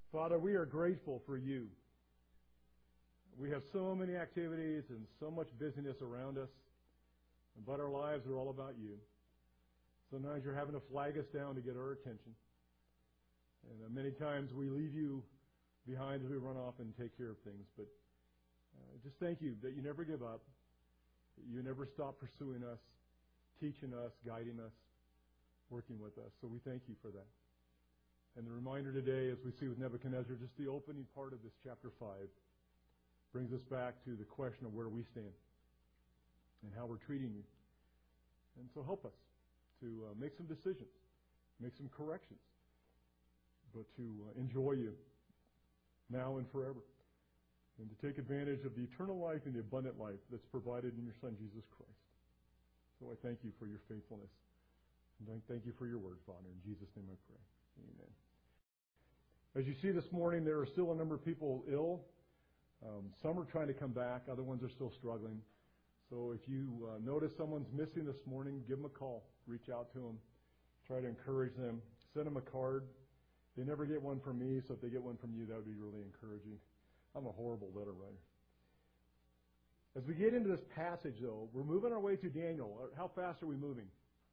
Father, we are grateful for you. We have so many activities and so much busyness around us, but our lives are all about you. Sometimes you're having to flag us down to get our attention. And many times we leave you behind as we run off and take care of things. But just thank you that you never give up, that you never stop pursuing us, teaching us, guiding us, working with us. So we thank you for that. And the reminder today, as we see with Nebuchadnezzar, just the opening part of this chapter 5, brings us back to the question of where we stand and how we're treating you. And so help us to make some decisions, make some corrections, but to enjoy you now and forever, and to take advantage of the eternal life and the abundant life that's provided in your Son, Jesus Christ. So I thank you for your faithfulness. And I thank you for your word, Father. In Jesus' name I pray. Amen. As you see this morning, there are still a number of people ill. Some are trying to come back. Other ones are still struggling. So if you notice someone's missing this morning, give them a call. Reach out to them. Try to encourage them. Send them a card. They never get one from me, so if they get one from you, that would be really encouraging. I'm a horrible letter writer. As we get into this passage, though, we're moving our way through Daniel. How fast are we moving?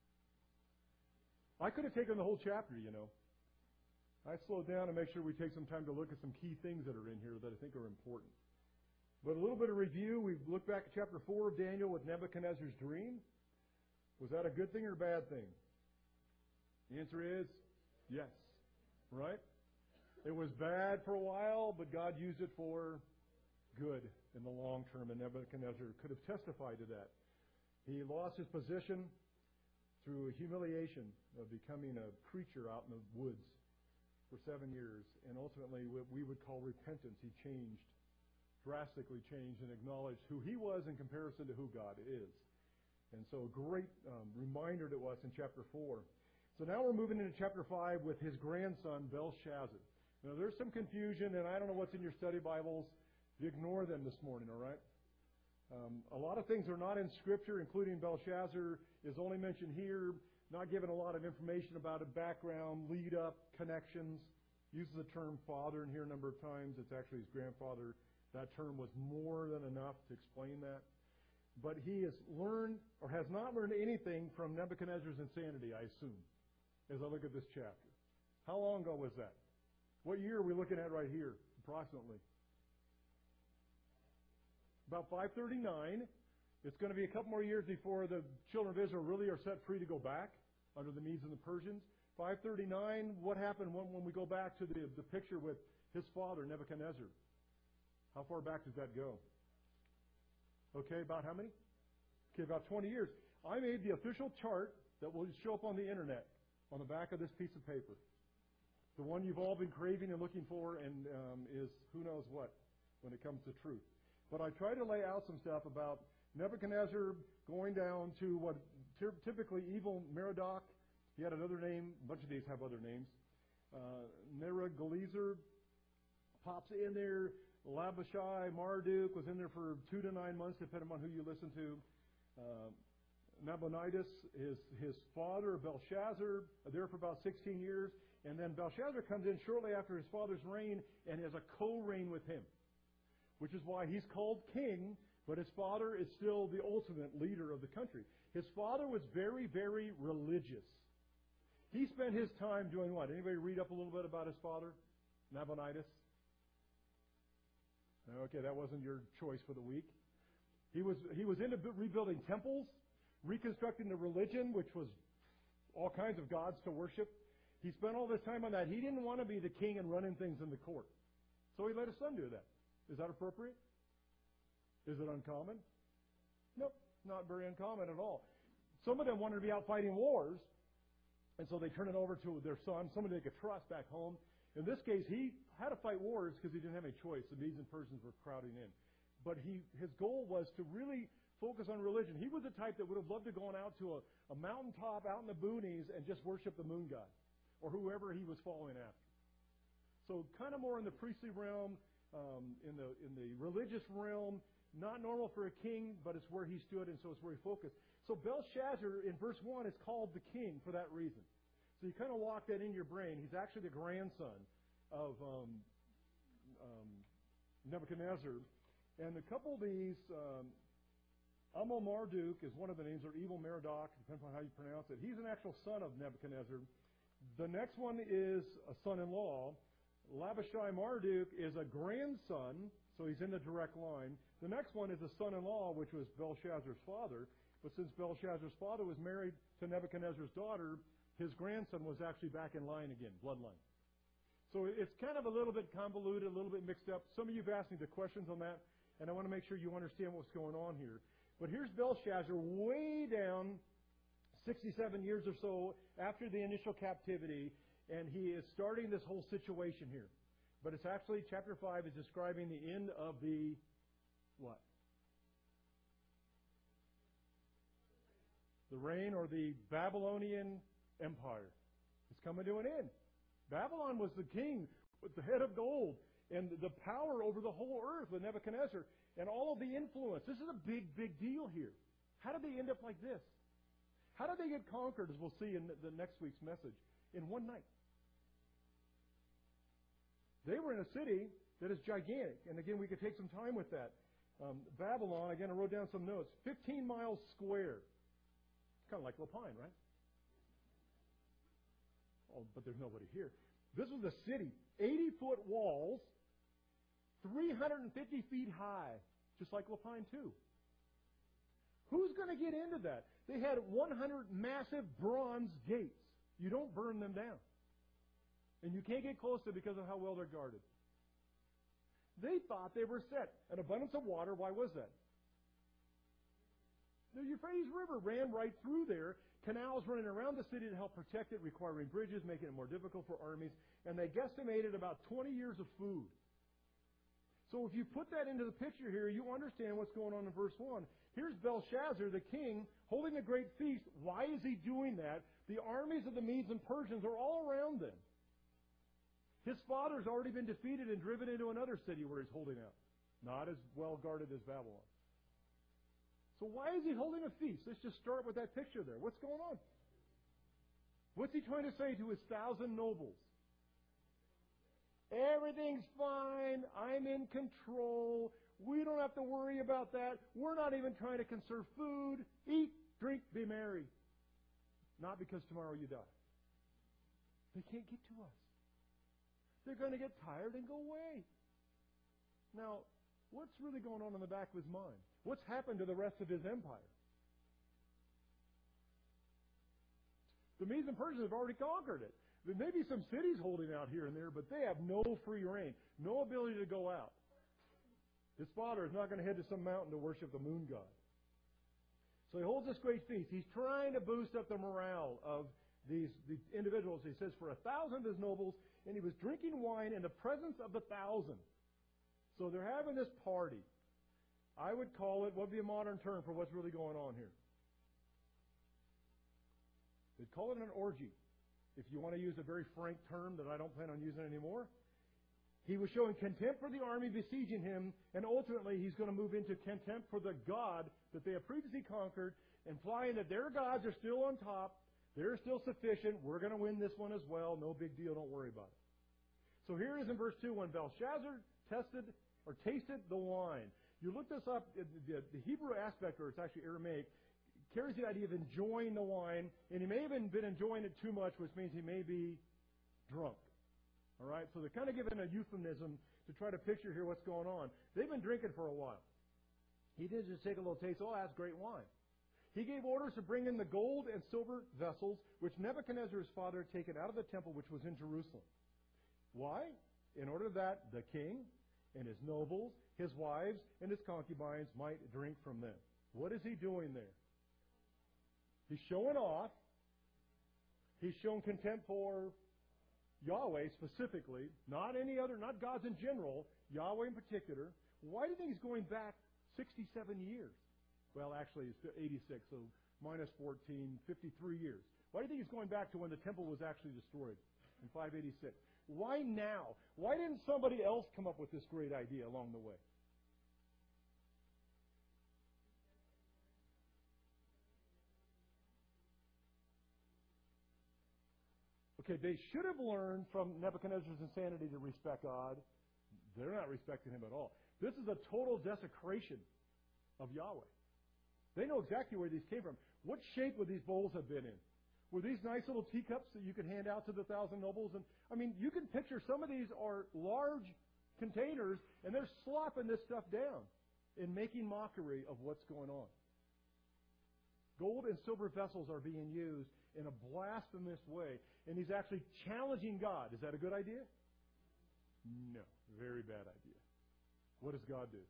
I could have taken the whole chapter, you know. I slowed down to make sure we take some time to look at some key things that are in here that I think are important. But a little bit of review. We've looked back at chapter 4 of Daniel with Nebuchadnezzar's dream. Was that a good thing or a bad thing? The answer is yes. Right? It was bad for a while, but God used it for good in the long term, and Nebuchadnezzar could have testified to that. He lost his position through humiliation of becoming a preacher out in the woods for 7 years, and ultimately what we would call repentance. He changed, drastically changed, and acknowledged who he was in comparison to who God is. And so a great reminder to us in chapter 4. So now we're moving into chapter 5 with his grandson, Belshazzar. Now there's some confusion, and I don't know what's in your study Bibles. You ignore them this morning, all right? A lot of things are not in Scripture, including Belshazzar is only mentioned here, not given a lot of information about a background, lead-up, connections. Uses the term father in here a number of times. It's actually his grandfather. That term was more than enough to explain that. But he has learned, or has not learned anything from Nebuchadnezzar's insanity, I assume, as I look at this chapter. How long ago was that? What year are we looking at right here, approximately? About 539. It's going to be a couple more years before the children of Israel really are set free to go back under the Medes and the Persians. 539, what happened when we go back to the picture with his father, Nebuchadnezzar? How far back does that go? Okay, about how many? Okay, about 20 years. I made the official chart that will show up on the internet on the back of this piece of paper. The one you've all been craving and looking for and is who knows what when it comes to truth. But I try to lay out some stuff about Nebuchadnezzar going down to what typically evil Merodach. He had another name. A bunch of these have other names. Neriglissar pops in there. Labashai, Marduk was in there for 2 to 9 months, depending on who you listen to. Nabonidus, his father, Belshazzar, there for about 16 years. And then Belshazzar comes in shortly after his father's reign and has a co-reign with him, which is why he's called king, but his father is still the ultimate leader of the country. His father was very, very religious. He spent his time doing what? Anybody read up a little bit about his father, Nabonidus? Okay, that wasn't your choice for the week. He was into rebuilding temples, reconstructing the religion, which was all kinds of gods to worship. He spent all this time on that. He didn't want to be the king and running things in the court. So he let his son do that. Is that appropriate? Is it uncommon? Nope, not very uncommon at all. Some of them wanted to be out fighting wars, and so they turned it over to their son, somebody they could trust back home. In this case, he had to fight wars because he didn't have any choice. The Medes and Persians were crowding in. But his goal was to really focus on religion. He was the type that would have loved to go out to a mountaintop out in the boonies and just worship the moon god or whoever he was following after. So kind of more in the priestly realm, in the religious realm, not normal for a king, but it's where he stood, and so it's where he focused. So Belshazzar, in verse 1, is called the king for that reason. So you kind of lock that in your brain. He's actually the grandson of Nebuchadnezzar. And a couple of these, Amon Marduk is one of the names, or Evil Merodach, depends on how you pronounce it. He's an actual son of Nebuchadnezzar. The next one is a son-in-law. Labashai Marduk is a grandson, so he's in the direct line. The next one is a son-in-law, which was Belshazzar's father. But since Belshazzar's father was married to Nebuchadnezzar's daughter, his grandson was actually back in line again, bloodline. So it's kind of a little bit convoluted, a little bit mixed up. Some of you have asked me the questions on that, and I want to make sure you understand what's going on here. But here's Belshazzar way down 67 years or so after the initial captivity, and he is starting this whole situation here. But it's actually, chapter 5 is describing the end of the what? The reign or the Babylonian Empire. It's coming to an end. Babylon was the king with the head of gold and the power over the whole earth with Nebuchadnezzar and all of the influence. This is a big, big deal here. How did they end up like this? How did they get conquered, as we'll see in the next week's message, in one night? They were in a city that is gigantic. And again, we could take some time with that. Babylon, again, I wrote down some notes, 15 miles square. It's kind of like Lapine, right? Oh, but there's nobody here. This was a city, 80-foot walls, 350 feet high, just like Lapine too. Who's going to get into that? They had 100 massive bronze gates. You don't burn them down. And you can't get close to it because of how well they're guarded. They thought they were set. An abundance of water, why was that? The Euphrates River ran right through there. Canals running around the city to help protect it, requiring bridges, making it more difficult for armies. And they guesstimated about 20 years of food. So if you put that into the picture here, you understand what's going on in verse 1. Here's Belshazzar, the king, holding a great feast. Why is he doing that? The armies of the Medes and Persians are all around them. His father's already been defeated and driven into another city where he's holding out. Not as well guarded as Babylon. So why is he holding a feast? Let's just start with that picture there. What's going on? What's he trying to say to his 1,000 nobles? Everything's fine. I'm in control. We don't have to worry about that. We're not even trying to conserve food. Eat, drink, be merry. Not because tomorrow you die. They can't get to us. They're going to get tired and go away. Now, what's really going on in the back of his mind? What's happened to the rest of his empire? The Medes and Persians have already conquered it. There may be some cities holding out here and there, but they have no free reign, no ability to go out. His father is not going to head to some mountain to worship the moon god. So he holds this great feast. He's trying to boost up the morale of these individuals. He says for 1,000 of his nobles, and he was drinking wine in the presence of the 1,000. So they're having this party. I would call it, what would be a modern term for what's really going on here? They'd call it an orgy. If you want to use a very frank term that I don't plan on using anymore. He was showing contempt for the army besieging him, and ultimately he's going to move into contempt for the God that they have previously conquered, implying that their gods are still on top, they're still sufficient, we're going to win this one as well, no big deal, don't worry about it. So here it is in verse 2, when Belshazzar tasted the wine. You look this up, the Hebrew aspect, or it's actually Aramaic, carries the idea of enjoying the wine, and he may have been enjoying it too much, which means he may be drunk. All right, so they're kind of giving a euphemism to try to picture here what's going on. They've been drinking for a while. He did just take a little taste. Oh, that's great wine. He gave orders to bring in the gold and silver vessels, which Nebuchadnezzar, his father, had taken out of the temple, which was in Jerusalem. Why? In order that the king and his nobles, his wives, and his concubines might drink from them. What is he doing there? He's showing off. He's shown contempt for Yahweh specifically, not any other, not gods in general, Yahweh in particular. Why do you think he's going back 67 years? Well, actually, it's 86, so minus 14, 53 years. Why do you think he's going back to when the temple was actually destroyed in 586? Why now? Why didn't somebody else come up with this great idea along the way? Okay, they should have learned from Nebuchadnezzar's insanity to respect God. They're not respecting him at all. This is a total desecration of Yahweh. They know exactly where these came from. What shape would these bowls have been in? Were these nice little teacups that you could hand out to the 1,000 nobles? And I mean, you can picture some of these are large containers, and they're slopping this stuff down in making mockery of what's going on. Gold and silver vessels are being used in a blasphemous way, and he's actually challenging God. Is that a good idea? No, very bad idea. What does God do?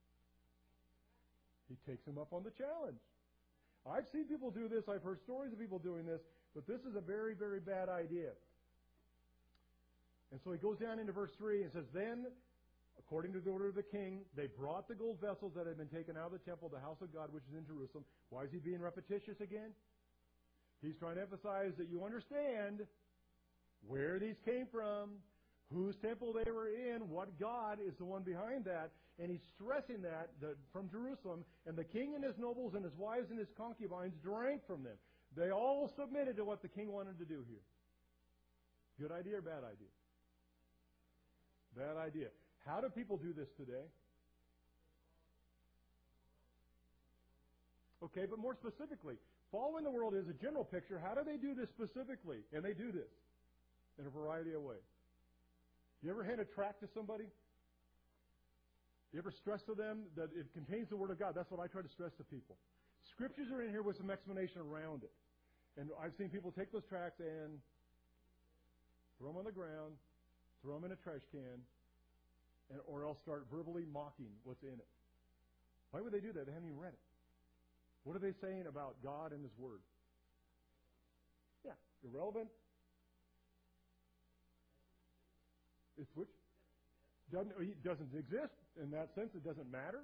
He takes him up on the challenge. I've seen people do this. I've heard stories of people doing this, but this is a very, very bad idea. And so he goes down into verse 3 and says, Then, according to the order of the king, they brought the gold vessels that had been taken out of the temple, the house of God, which is in Jerusalem. Why is he being repetitious again? He's trying to emphasize that you understand where these came from, whose temple they were in, what God is the one behind that. And he's stressing that from Jerusalem, and the king and his nobles and his wives and his concubines drank from them. They all submitted to what the king wanted to do here. Good idea or bad idea? Bad idea. How do people do this today? Okay, but more specifically, following the world is a general picture. How do they do this specifically? And they do this in a variety of ways. You ever hand a tract to somebody? You ever stress to them that it contains the Word of God? That's what I try to stress to people. Scriptures are in here with some explanation around it. And I've seen people take those tracts and throw them on the ground, throw them in a trash can, or else start verbally mocking what's in it. Why would they do that? They haven't even read it. What are they saying about God and His Word? Yeah, irrelevant. It's which? Doesn't exist. In that sense, it doesn't matter.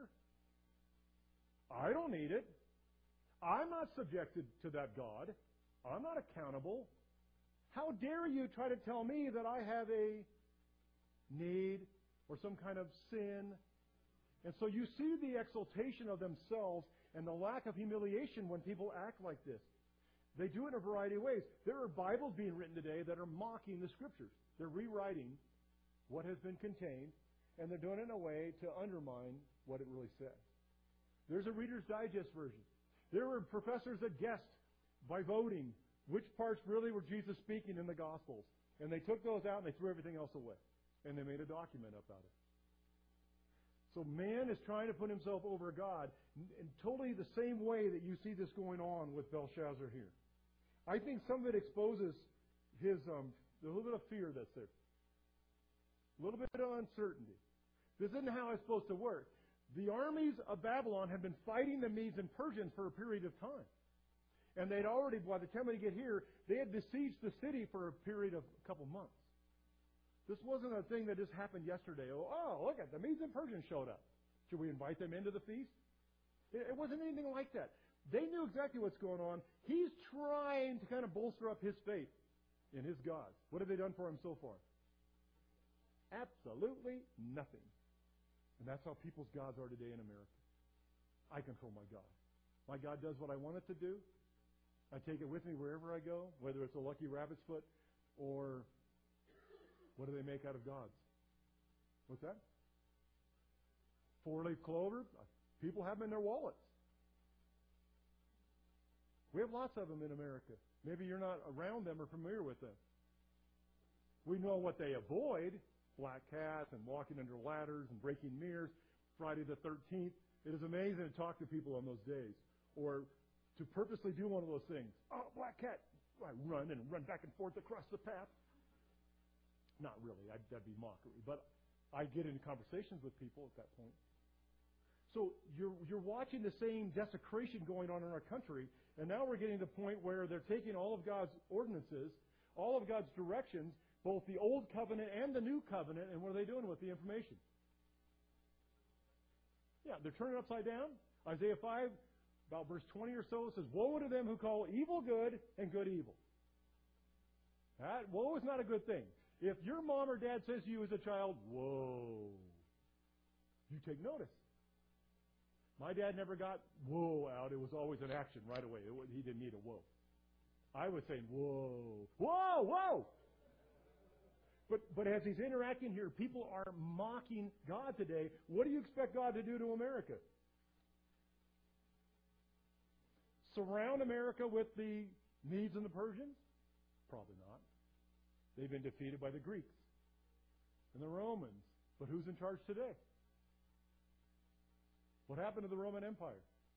I don't need it. I'm not subjected to that God. I'm not accountable. How dare you try to tell me that I have a need or some kind of sin? And so you see the exaltation of themselves and the lack of humiliation when people act like this. They do it in a variety of ways. There are Bibles being written today that are mocking the Scriptures. They're rewriting what has been contained, and they're doing it in a way to undermine what it really says. There's a Reader's Digest version. There were professors that guessed by voting which parts really were Jesus speaking in the Gospels. And they took those out and they threw everything else away. And they made a document about it. So man is trying to put himself over God in totally the same way that you see this going on with Belshazzar here. I think some of it exposes his a little bit of fear that's there. A little bit of uncertainty. This isn't how it's supposed to work. The armies of Babylon had been fighting the Medes and Persians for a period of time. And they'd already, by the time they get here, they had besieged the city for a period of a couple months. This wasn't a thing that just happened yesterday. Oh, look at the Medes and Persians showed up. Should we invite them into the feast? It wasn't anything like that. They knew exactly what's going on. He's trying to kind of bolster up his faith in his gods. What have they done for him so far? Absolutely nothing. And that's how people's gods are today in America. I control my God. My God does what I want it to do. I take it with me wherever I go, whether it's a lucky rabbit's foot or what do they make out of gods? What's that? Four-leaf clover. People have them in their wallets. We have lots of them in America. Maybe you're not around them or familiar with them. We know what they avoid. Black cats and walking under ladders and breaking mirrors. Friday the 13th. It is amazing to talk to people on those days. Or to purposely do one of those things. Oh, black cat. I run back and forth across the path. Not really. That'd be mockery. But I get into conversations with people at that point. So you're watching the same desecration going on in our country, and now we're getting to the point where they're taking all of God's ordinances, all of God's directions, both the Old Covenant and the New Covenant, and what are they doing with the information? Yeah, they're turning it upside down. Isaiah 5, about verse 20 or so, says, Woe to them who call evil good and good evil. That woe is not a good thing. If your mom or dad says to you as a child, whoa, you take notice. My dad never got whoa out. It was always an action right away. He didn't need a whoa. I was saying, whoa, whoa, whoa. But as he's interacting here, people are mocking God today. What do you expect God to do to America? Surround America with the Medes and the Persians? Probably not. They've been defeated by the Greeks and the Romans. But who's in charge today? What happened to the Roman Empire?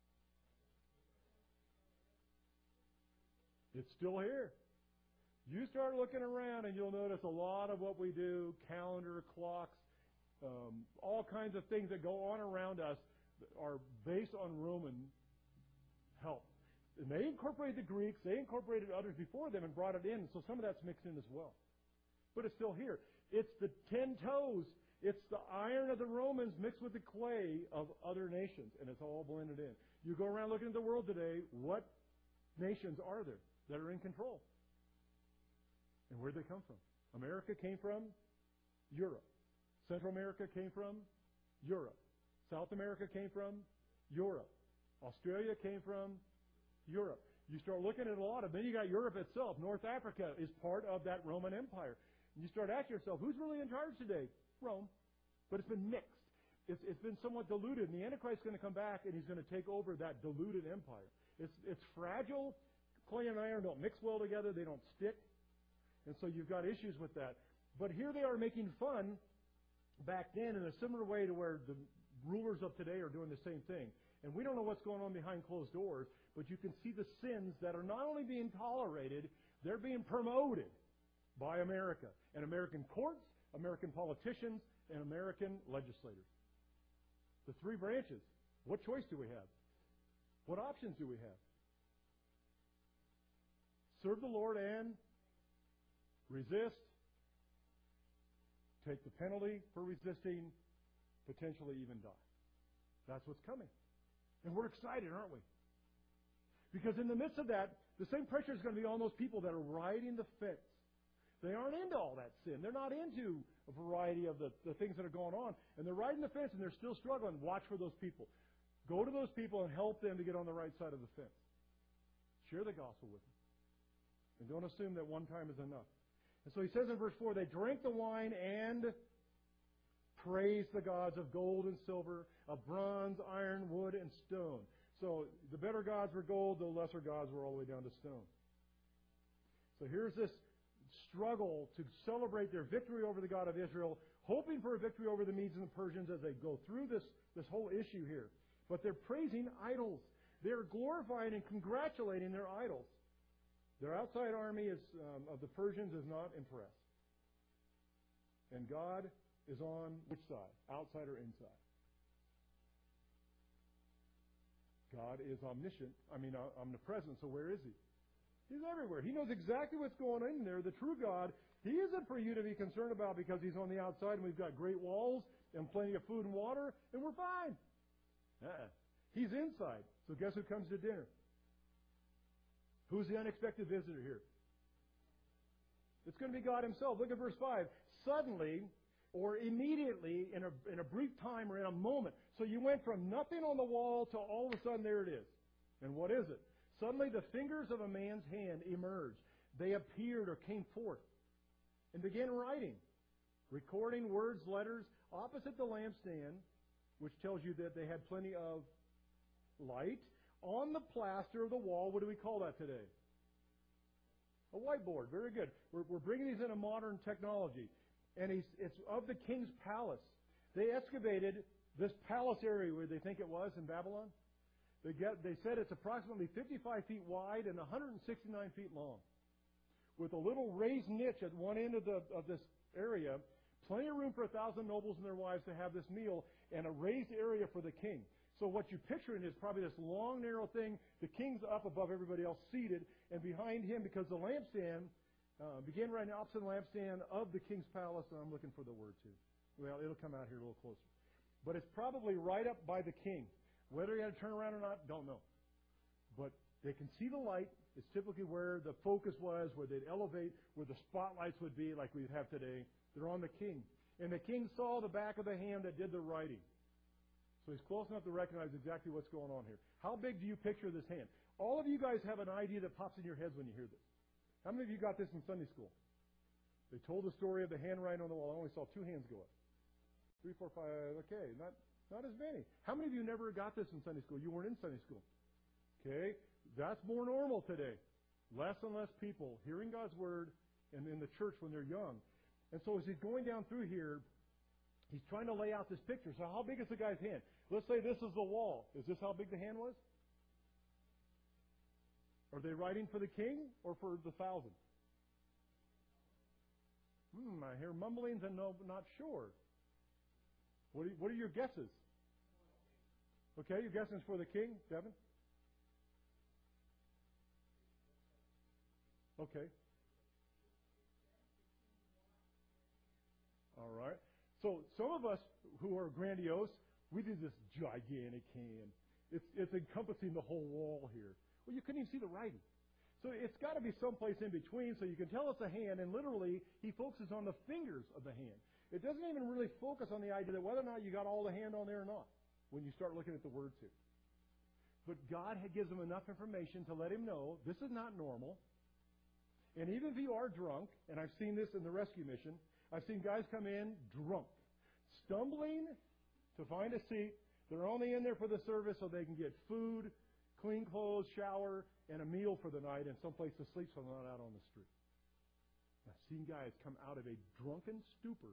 It's still here. You start looking around and you'll notice a lot of what we do, calendar, clocks, all kinds of things that go on around us are based on Roman help. And they incorporated the Greeks, they incorporated others before them and brought it in, so some of that's mixed in as well. But it's still here. It's the 10 toes. It's the iron of the Romans mixed with the clay of other nations, and it's all blended in. You go around looking at the world today, what nations are there that are in control? And where'd they come from? America came from Europe. Central America came from Europe. South America came from Europe. Australia came from Europe. You start looking at a lot of, then you got Europe itself. North Africa is part of that Roman Empire. And you start asking yourself, who's really in charge today? Rome. But it's been mixed. It's been somewhat diluted, and the Antichrist is going to come back, and he's going to take over that diluted empire. It's fragile. Clay and iron don't mix well together. They don't stick. And so you've got issues with that. But here they are making fun back then in a similar way to where the rulers of today are doing the same thing. And we don't know what's going on behind closed doors, but you can see the sins that are not only being tolerated, they're being promoted by America and American courts, American politicians, and American legislators. The three branches. What choice do we have? What options do we have? Serve the Lord and resist, take the penalty for resisting, potentially even die. That's what's coming. And we're excited, aren't we? Because in the midst of that, the same pressure is going to be on those people that are riding the fence. They aren't into all that sin. They're not into a variety of the things that are going on. And they're riding the fence and they're still struggling. Watch for those people. Go to those people and help them to get on the right side of the fence. Share the gospel with them. And don't assume that one time is enough. And so he says in verse 4, they drank the wine and praised the gods of gold and silver, of bronze, iron, wood, and stone. So the better gods were gold, the lesser gods were all the way down to stone. So here's this struggle to celebrate their victory over the God of Israel, hoping for a victory over the Medes and the Persians as they go through this whole issue here. But they're praising idols. They're glorifying and congratulating their idols. Their outside army of the Persians is not impressed. And God is on which side? Outside or inside? God is omniscient. Omnipresent, so where is He? He's everywhere. He knows exactly what's going on in there. The true God, He isn't for you to be concerned about because He's on the outside and we've got great walls and plenty of food and water and we're fine. He's inside. So guess who comes to dinner? Who's the unexpected visitor here? It's going to be God Himself. Look at verse 5. Suddenly, or immediately, in a brief time or in a moment. So you went from nothing on the wall to all of a sudden there it is. And what is it? Suddenly the fingers of a man's hand emerged. They appeared or came forth and began writing, recording words, letters, opposite the lampstand, which tells you that they had plenty of light. On the plaster of the wall, what do we call that today? A whiteboard. Very good. We're bringing these into modern technology. And it's of the king's palace. They excavated this palace area where they think it was in Babylon. They said it's approximately 55 feet wide and 169 feet long. With a little raised niche at one end of this area, plenty of room for 1,000 nobles and their wives to have this meal, and a raised area for the king. So what you're picturing is probably this long, narrow thing. The king's up above everybody else seated, and behind him, because the lampstand began right opposite the lampstand of the king's palace, and I'm looking for the word too. Well, it'll come out here a little closer. But it's probably right up by the king. Whether he had to turn around or not, don't know. But they can see the light. It's typically where the focus was, where they'd elevate, where the spotlights would be like we have today. They're on the king. And the king saw the back of the hand that did the writing. So he's close enough to recognize exactly what's going on here. How big do you picture this hand? All of you guys have an idea that pops in your heads when you hear this. How many of you got this in Sunday school? They told the story of the handwriting on the wall. I only saw 2 hands go up. 3, 4, 5. Okay, not as many. How many of you never got this in Sunday school? You weren't in Sunday school. Okay, that's more normal today. Less and less people hearing God's word and in the church when they're young. And so as he's going down through here, he's trying to lay out this picture. So how big is the guy's hand? Let's say this is the wall. Is this how big the hand was? Are they writing for the king or for the 1,000? I hear mumblings and not sure. What are your guesses? Okay, your guess is for the king, Devin? Okay. All right. So some of us who are grandiose, we do this gigantic hand. It's encompassing the whole wall here. Well, you couldn't even see the writing. So it's got to be someplace in between so you can tell it's a hand, and literally he focuses on the fingers of the hand. It doesn't even really focus on the idea that whether or not you got all the hand on there or not when you start looking at the words here. But God gives him enough information to let him know this is not normal. And even if you are drunk, and I've seen this in the rescue mission, I've seen guys come in drunk, stumbling to find a seat. They're only in there for the service so they can get food, clean clothes, shower, and a meal for the night, and someplace to sleep so they're not out on the street. I've seen guys come out of a drunken stupor,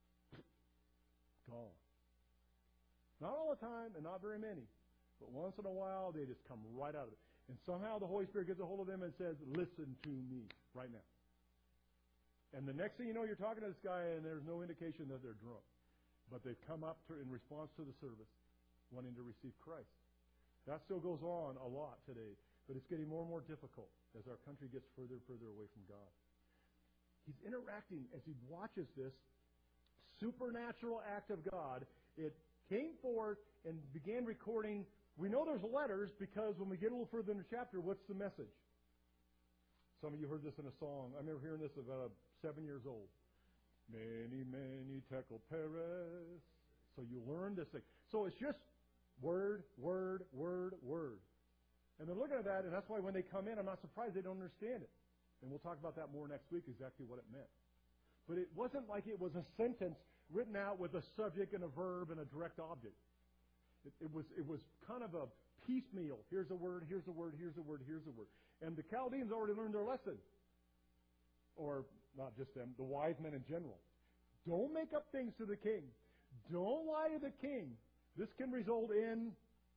gone. Not all the time, and not very many, but once in a while they just come right out of it. And somehow the Holy Spirit gets a hold of them and says, listen to me right now. And the next thing you know, you're talking to this guy, and there's no indication that they're drunk. But they've come up in response to the service, wanting to receive Christ. That still goes on a lot today, but it's getting more and more difficult as our country gets further and further away from God. He's interacting as he watches this supernatural act of God. It came forth and began recording. We know there's letters because when we get a little further in the chapter, what's the message? Some of you heard this in a song. I remember hearing this about 7 years old. Many, many tekel peres. So you learn this thing. So it's just word, word, word, word. And they're looking at that, and that's why when they come in, I'm not surprised they don't understand it. And we'll talk about that more next week, exactly what it meant. But it wasn't like it was a sentence written out with a subject and a verb and a direct object. It was kind of a piecemeal. Here's a word, here's a word, here's a word, here's a word. And the Chaldeans already learned their lesson. Or not just them, the wise men in general. Don't make up things to the king. Don't lie to the king. This can result in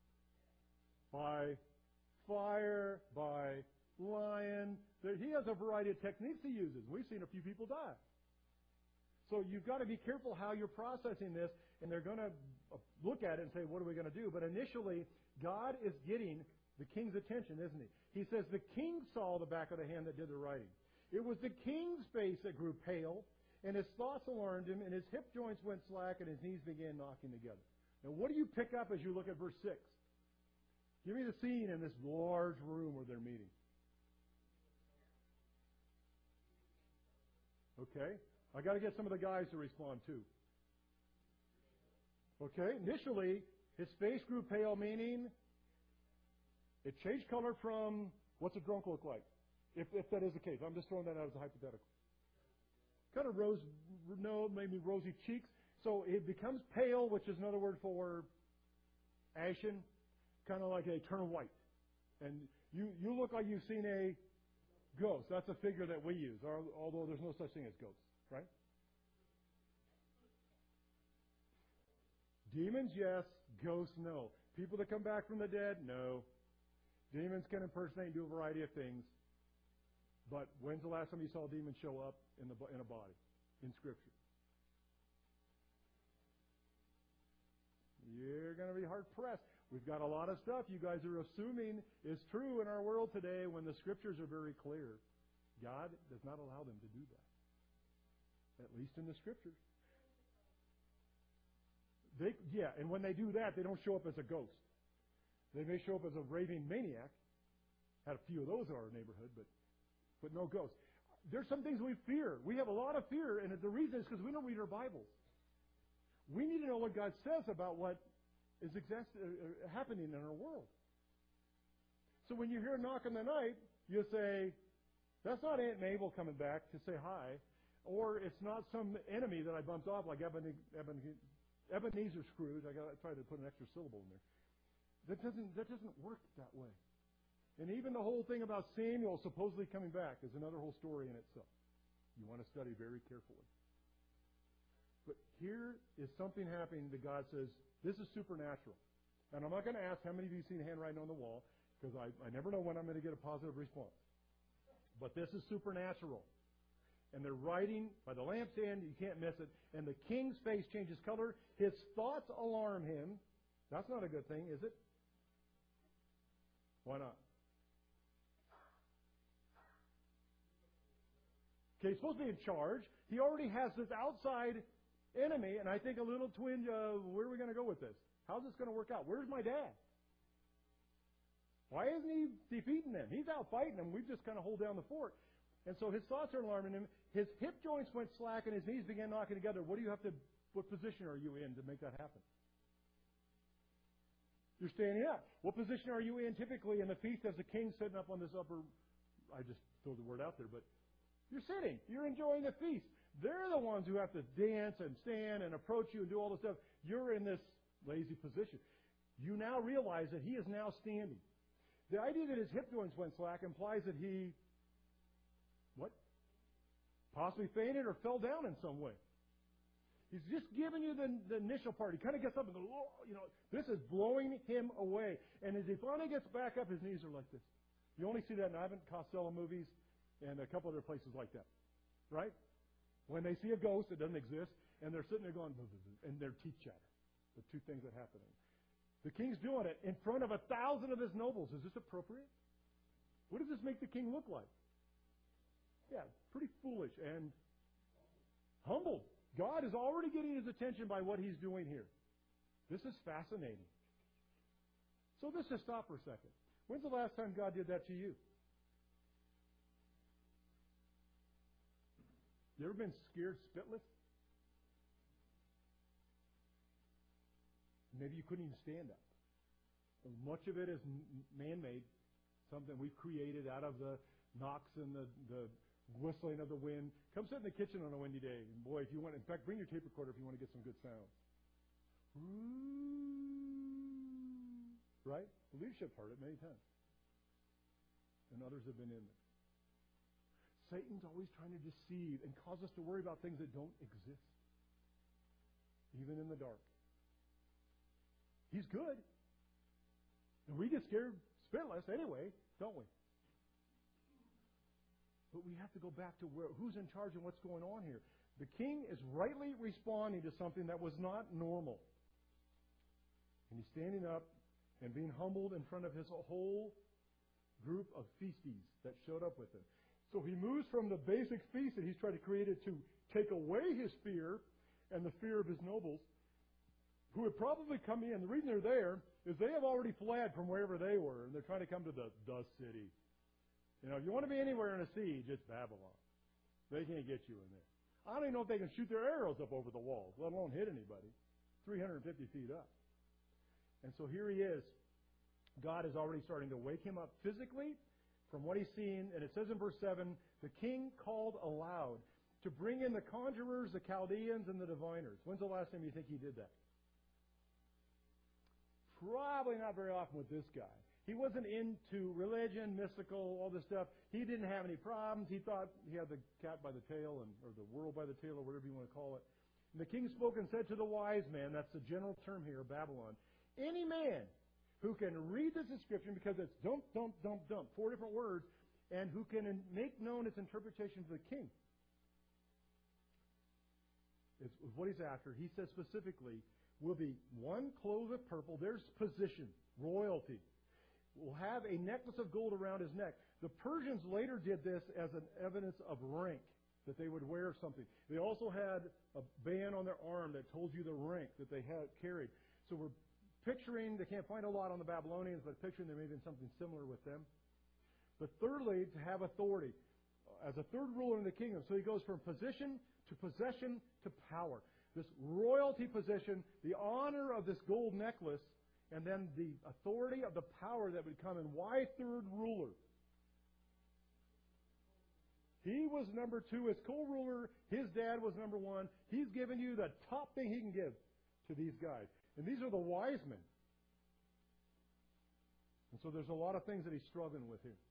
by fire, by lion. He has a variety of techniques he uses. We've seen a few people die. So you've got to be careful how you're processing this, and they're going to look at it and say, what are we going to do? But initially, God is getting the king's attention, isn't he? He says the king saw the back of the hand that did the writing. It was the king's face that grew pale, and his thoughts alarmed him, and his hip joints went slack, and his knees began knocking together. Now, what do you pick up as you look at verse 6? Give me the scene in this large room where they're meeting. Okay? I got to get some of the guys to respond too. Okay? Initially, his face grew pale, meaning it changed color from what's a drunk look like? If that is the case. I'm just throwing that out as a hypothetical. Kind of maybe rosy cheeks. So it becomes pale, which is another word for ashen, kind of like a turn white. And you look like you've seen a ghost. That's a figure that we use, although there's no such thing as ghosts, right? Demons, yes. Ghosts, no. People that come back from the dead, no. Demons can impersonate and do a variety of things. But when's the last time you saw a demon show up in a body in Scripture? You're going to be hard-pressed. We've got a lot of stuff you guys are assuming is true in our world today when the Scriptures are very clear. God does not allow them to do that, at least in the Scriptures. And when they do that, they don't show up as a ghost. They may show up as a raving maniac. Had a few of those in our neighborhood, but no ghosts. There's some things we fear. We have a lot of fear, and the reason is because we don't read our Bibles. We need to know what God says about what is happening in our world. So when you hear a knock in the night, you say, That's not Aunt Mabel coming back to say hi, or it's not some enemy that I bumped off like Ebenezer Scrooge. I tried to put an extra syllable in there. That doesn't work that way. And even the whole thing about Samuel supposedly coming back is another whole story in itself. You want to study very carefully. But here is something happening that God says, this is supernatural. And I'm not going to ask how many of you have seen handwriting on the wall, because I never know when I'm going to get a positive response. But this is supernatural. And they're writing by the lampstand, you can't miss it. And the king's face changes color. His thoughts alarm him. That's not a good thing, is it? Why not? Okay, he's supposed to be in charge. He already has this outside enemy, and I think a little twinge of, where are we going to go with this? How's this going to work out? Where's my dad? Why isn't he defeating them? He's out fighting them. We just kind of hold down the fort. And so his thoughts are alarming him. His hip joints went slack, and his knees began knocking together. What position are you in to make that happen? You're standing up. What position are you in typically in the feast as the king sitting up on this upper, I just throw the word out there, but you're sitting. You're enjoying the feast. They're the ones who have to dance and stand and approach you and do all this stuff. You're in this lazy position. You now realize that he is now standing. The idea that his hip joints went slack implies that he, possibly fainted or fell down in some way. He's just giving you the initial part. He kind of gets up and goes, this is blowing him away. And as he finally gets back up, his knees are like this. You only see that in Ivan Costello movies and a couple other places like that, right? When they see a ghost that doesn't exist, and they're sitting there going, and their teeth chatter. The two things that happen. The king's doing it in front of 1,000 of his nobles. Is this appropriate? What does this make the king look like? Yeah, pretty foolish and humbled. God is already getting his attention by what he's doing here. This is fascinating. So let's just stop for a second. When's the last time God did that to you? You ever been scared spitless? Maybe you couldn't even stand up. Much of it is man-made, something we've created out of the knocks and the whistling of the wind. Come sit in the kitchen on a windy day. And boy, if you want, in fact, bring your tape recorder if you want to get some good sound. Right? The leadership heard it many times. And others have been in there. Satan's always trying to deceive and cause us to worry about things that don't exist. Even in the dark. He's good. And we get scared spitless anyway, don't we? But we have to go back to who's in charge and what's going on here. The king is rightly responding to something that was not normal. And he's standing up and being humbled in front of his whole group of feasties that showed up with him. So he moves from the basic feast that he's tried to create to take away his fear and the fear of his nobles, who had probably come in. The reason they're there is they have already fled from wherever they were, and they're trying to come to the city. If you want to be anywhere in a siege, it's Babylon. They can't get you in there. I don't even know if they can shoot their arrows up over the walls, let alone hit anybody. 350 feet up. And so here he is. God is already starting to wake him up physically from what he's seen. And it says in verse 7, the king called aloud to bring in the conjurers, the Chaldeans, and the diviners. When's the last time you think he did that? Probably not very often with this guy. He wasn't into religion, mystical, all this stuff. He didn't have any problems. He thought he had the cat by the tail, or the world by the tail, or whatever you want to call it. And the king spoke and said to the wise man, that's the general term here, Babylon, any man who can read this inscription, because it's dump, dump, dump, dump, 4 different words, and who can make known its interpretation to the king, is what he's after. He says specifically, will be one clothed with purple. There's position, royalty. Will have a necklace of gold around his neck. The Persians later did this as an evidence of rank, that they would wear something. They also had a band on their arm that told you the rank that they had carried. So we're picturing, they can't find a lot on the Babylonians, but picturing there may have been something similar with them. But thirdly, to have authority as a third ruler in the kingdom. So he goes from position to possession to power. This royalty position, the honor of this gold necklace, and then the authority of the power that would come in. Why third ruler? He was number 2 as co-ruler. His dad was number 1. He's given you the top thing he can give to these guys. And these are the wise men. And so there's a lot of things that he's struggling with here.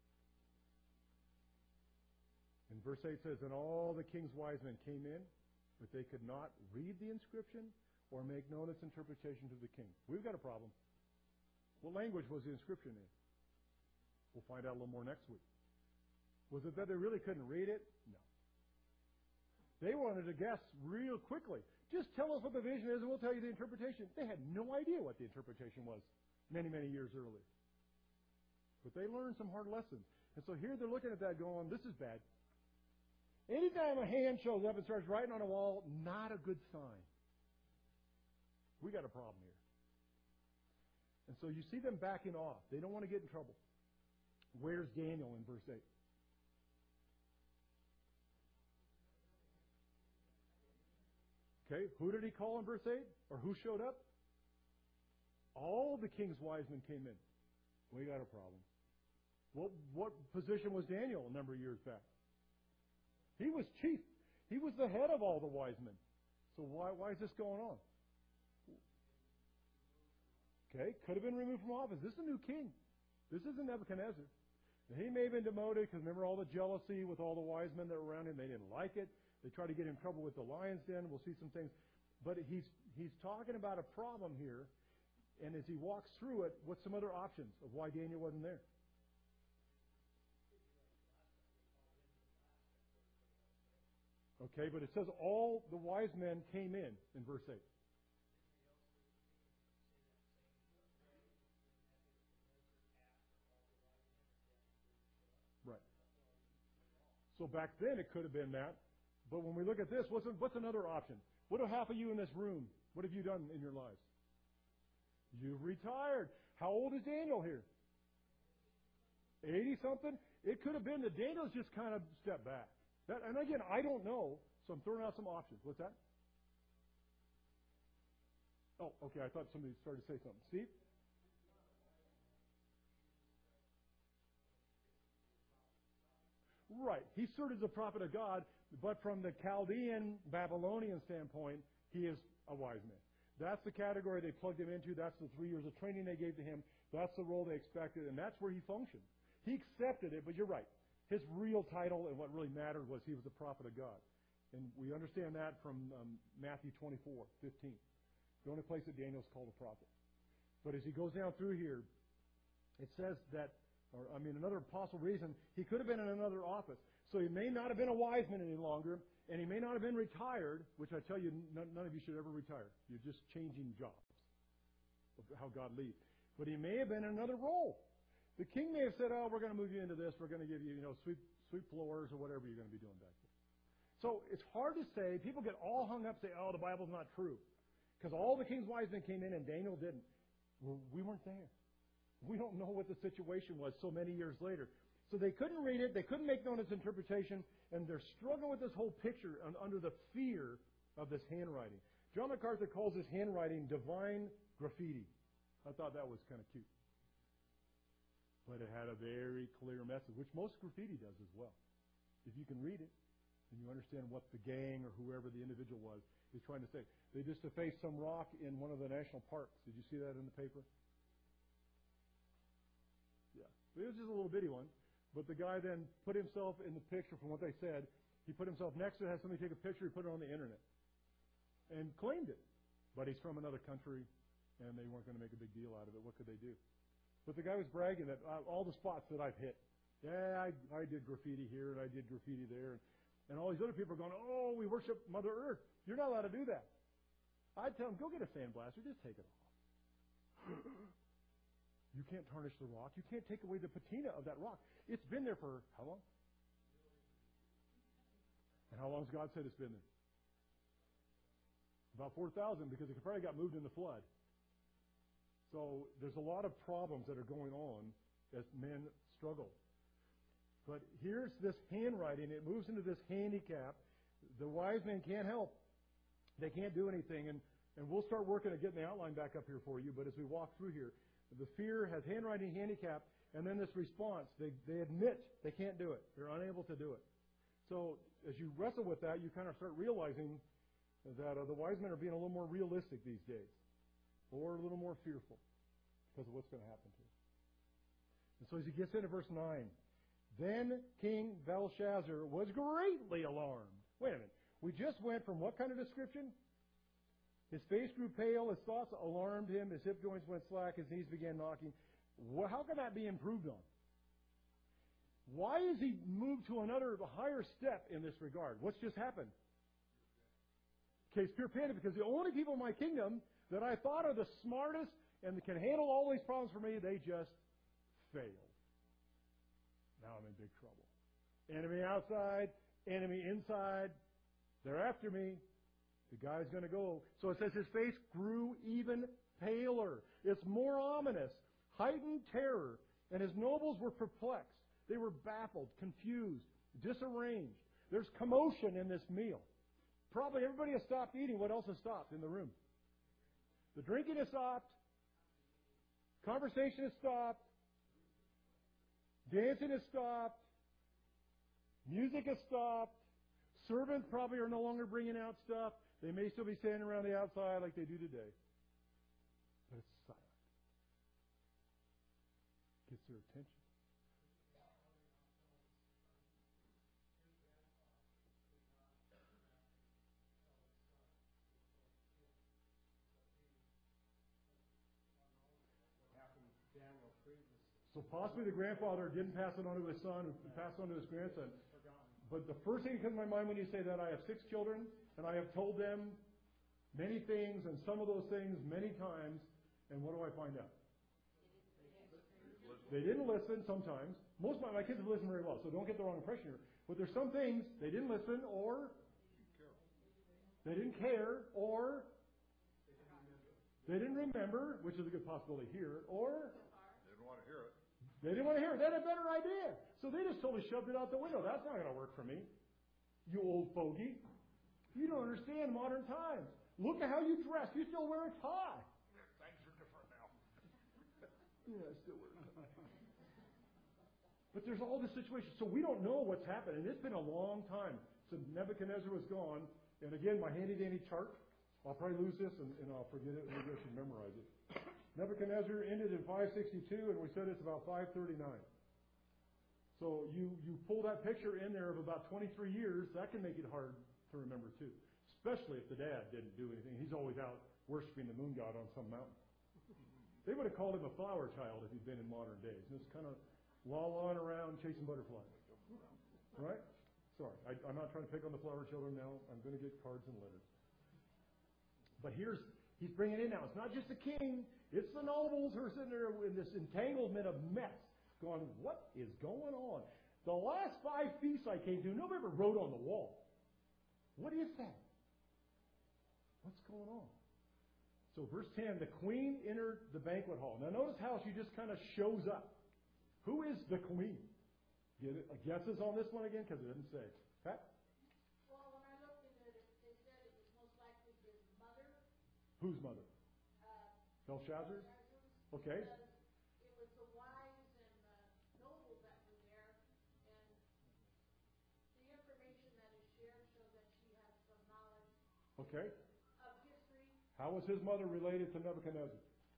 And verse 8 says, and all the king's wise men came in, but they could not read the inscription or make known its interpretation to the king. We've got a problem. What language was the inscription in? We'll find out a little more next week. Was it that they really couldn't read it? No. They wanted to guess real quickly. Just tell us what the vision is and we'll tell you the interpretation. They had no idea what the interpretation was many, many years earlier. But they learned some hard lessons. And so here they're looking at that going, this is bad. Anytime a hand shows up and starts writing on a wall, not a good sign. We got a problem here. And so you see them backing off. They don't want to get in trouble. Where's Daniel in verse 8? Okay, who did he call in verse 8? Or who showed up? All the king's wise men came in. We got a problem. What position was Daniel a number of years back? He was chief. He was the head of all the wise men. So why is this going on? Okay, could have been removed from office. This is a new king. This isn't Nebuchadnezzar. He may have been demoted because remember all the jealousy with all the wise men that were around him. They didn't like it. They tried to get him in trouble with the lion's den. We'll see some things. But he's talking about a problem here. And as he walks through it, what's some other options of why Daniel wasn't there? Okay, but it says all the wise men came in verse 8. Right. So back then it could have been that. But when we look at this, what's another option? What do half of you in this room, what have you done in your lives? You've retired. How old is Daniel here? 80-something? It could have been that Daniel's just kind of stepped back. And again, I don't know, so I'm throwing out some options. What's that? Oh, okay, I thought somebody started to say something. Steve? Right. He served as a prophet of God, but from the Chaldean, Babylonian standpoint, he is a wise man. That's the category they plugged him into. That's the 3 years of training they gave to him. That's the role they expected, and that's where he functioned. He accepted it, but you're right. His real title and what really mattered was he was a prophet of God. And we understand that from Matthew 24:15. The only place that Daniel's called a prophet. But as he goes down through here, it says that, another possible reason, he could have been in another office. So he may not have been a wise man any longer, and he may not have been retired, which I tell you, none of you should ever retire. You're just changing jobs of how God leads. But he may have been in another role. The king may have said, oh, we're going to move you into this. We're going to give you, sweep floors or whatever you're going to be doing back there. So it's hard to say. People get all hung up, say, oh, the Bible's not true. Because all the king's wise men came in and Daniel didn't. Well, we weren't there. We don't know what the situation was so many years later. So they couldn't read it. They couldn't make known its interpretation. And they're struggling with this whole picture under the fear of this handwriting. John MacArthur calls this handwriting divine graffiti. I thought that was kind of cute. But it had a very clear message, which most graffiti does as well. If you can read it, and you understand what the gang or whoever the individual was is trying to say. They just defaced some rock in one of the national parks. Did you see that in the paper? Yeah. It was just a little bitty one. But the guy then put himself in the picture from what they said. He put himself next to it, had somebody take a picture, he put it on the internet. And claimed it. But he's from another country, and they weren't going to make a big deal out of it. What could they do? But the guy was bragging that all the spots that I've hit. Yeah, I did graffiti here, and I did graffiti there. And all these other people are going, oh, we worship Mother Earth. You're not allowed to do that. I'd tell them, go get a sandblaster. Just take it off. You can't tarnish the rock. You can't take away the patina of that rock. It's been there for how long? And how long has God said it's been there? About 4,000, because it probably got moved in the flood. So there's a lot of problems that are going on as men struggle. But here's this handwriting. It moves into this handicap. The wise men can't help. They can't do anything. And we'll start working at getting the outline back up here for you. But as we walk through here, the fear has handwriting handicap, and then this response. They admit they can't do it. They're unable to do it. So as you wrestle with that, you kind of start realizing that the wise men are being a little more realistic these days, or a little more fearful because of what's going to happen to them. And so as he gets into verse 9, then King Belshazzar was greatly alarmed. Wait a minute. We just went from what kind of description? His face grew pale, his thoughts alarmed him, his hip joints went slack, his knees began knocking. How can that be improved on? Why is he moved to another higher step in this regard? What's just happened? Okay, it's pure panic because the only people in my kingdom that I thought are the smartest and that can handle all these problems for me, they just failed. Now I'm in big trouble. Enemy outside, enemy inside. They're after me. The guy's going to go. So it says his face grew even paler. It's more ominous. Heightened terror. And his nobles were perplexed. They were baffled, confused, disarranged. There's commotion in this meal. Probably everybody has stopped eating. What else has stopped in the room? The drinking has stopped. Conversation has stopped. Dancing has stopped. Music has stopped. Servants probably are no longer bringing out stuff. They may still be standing around the outside like they do today. But it's silent. Gets their attention. So possibly the grandfather didn't pass it on to his son, who passed it on to his grandson. But the first thing that comes to my mind when you say that, I have 6 children, and I have told them many things, and some of those things many times, and what do I find out? They didn't listen sometimes. Most of my kids have listened very well, so don't get the wrong impression here. But there's some things they didn't listen, or they didn't care, or they didn't remember, which is a good possibility here, or they didn't want to hear it. They didn't want to hear it. They had a better idea. So they just totally shoved it out the window. That's not going to work for me. You old fogey. You don't understand modern times. Look at how you dress. You still wear a tie. Things are different now. Yeah, I still wear a tie. But there's all this situation. So we don't know what's happened. And it's been a long time since Nebuchadnezzar was gone. And again, my handy-dandy chart, I'll probably lose this and I'll forget it. Maybe I should memorize it. Nebuchadnezzar ended in 562, and we said it's about 539. So you pull that picture in there of about 23 years, that can make it hard to remember too. Especially if the dad didn't do anything. He's always out worshiping the moon god on some mountain. They would have called him a flower child if he'd been in modern days. Just kind of lolling around chasing butterflies. Right? Sorry, I'm not trying to pick on the flower children now. I'm going to get cards and letters. But he's bringing in now. It's not just the king. It's the nobles who are sitting there in this entanglement of mess going, what is going on? The last 5 feasts I came to, nobody ever wrote on the wall. What is that? What's going on? So verse 10, the queen entered the banquet hall. Now notice how she just kind of shows up. Who is the queen? Get it? Guesses on this one again? Because it didn't say. Pat? Well, when I looked into it, it said it was most likely his mother. Whose mother? Belshazzar's? Okay. It was the wise and nobles that were there, and the information that is shared shows that she has some knowledge Okay. of history. How was his mother related to Nebuchadnezzar?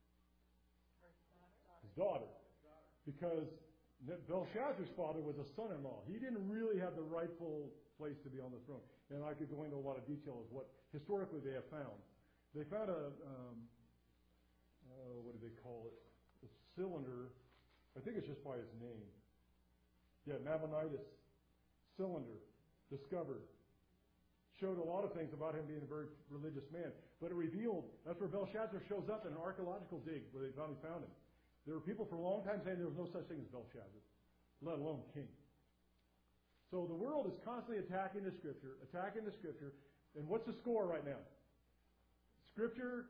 His daughter. Because Belshazzar's father was a son-in-law. He didn't really have the rightful place to be on the throne. And I could go into a lot of detail of what historically they have found. They found what do they call it? A cylinder. I think it's just by his name. Yeah, Nabonidus cylinder discovered. Showed a lot of things about him being a very religious man. But it revealed, that's where Belshazzar shows up in an archaeological dig where they finally found him. There were people for a long time saying there was no such thing as Belshazzar, let alone king. So the world is constantly attacking the Scripture. And what's the score right now? Scripture,